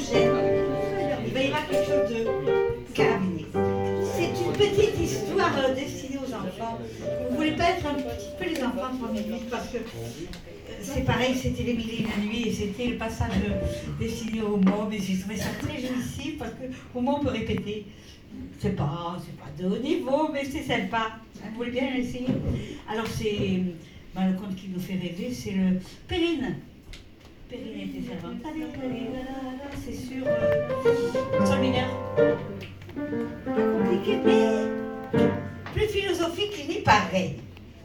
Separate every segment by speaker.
Speaker 1: prochaine, il va y avoir quelque chose de carabinier. C'est une petite histoire destinée aux enfants. Vous ne voulez pas être un petit peu les enfants de 38 parce que c'est pareil, c'était les mille et une nuits et c'était le passage destiné aux mots, mais j'ai trouvé ça très jouissif parce que au moins on peut répéter. C'est pas de haut niveau, mais c'est sympa. Vous voulez bien l'essayer? Alors c'est le conte qui nous fait rêver, c'est le Périne. Périne était servante. C'est sur le mineur. Pas compliqué, mais plus philosophique qu'il n'y paraît.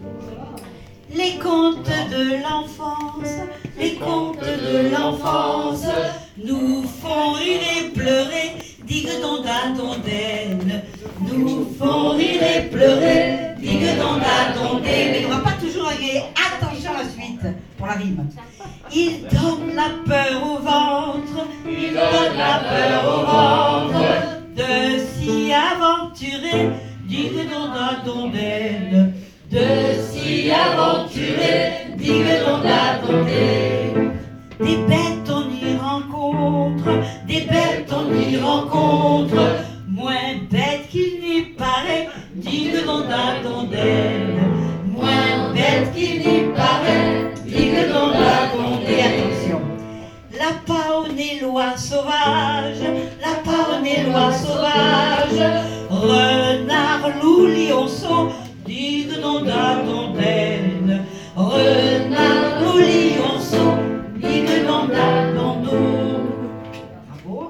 Speaker 1: Les contes de l'enfance, les contes de l'enfance nous font rire et pleurer, digue donda dondaine. Nous font rire et pleurer, digue donda dondaine. Mais on ne va pas toujours arriver. Attention à la suite pour la rime. Il donne la peur au ventre, il donne la peur au ventre de s'y aventurer, digue donda dondaine. De s'y aventurer, digue donda dondaine. Des bêtes on y rencontre, des bêtes on y rencontre, moins bêtes qu'il n'y paraît, digue donda dondaine. Moins bêtes qu'il n'y paraît, digue donda dondaine. Attention, lapin au nez loi sauvage, lapin au nez loi sauvage, renard, loup, lionceau, digue donda dondaine. Renard, loup, lionceau, digue donda dondaine. Bravo.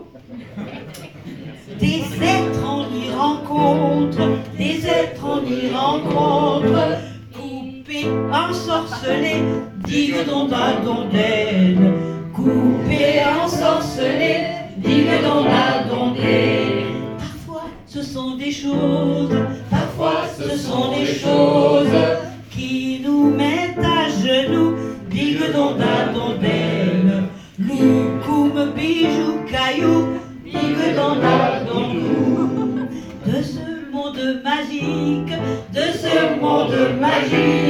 Speaker 1: Des êtres on y rencontre, des êtres on y rencontre, coupés, ensorcelés, digue donda dondaine. Coupés, ensorcelés, digue donda dondaine. Parfois ce sont des choses, parfois ce sont des choses qui nous mettent à genoux, digue donda dondaine. Loukoum, bijoux, cailloux, digue donda dondaine. De ce monde magique, de ce monde magique,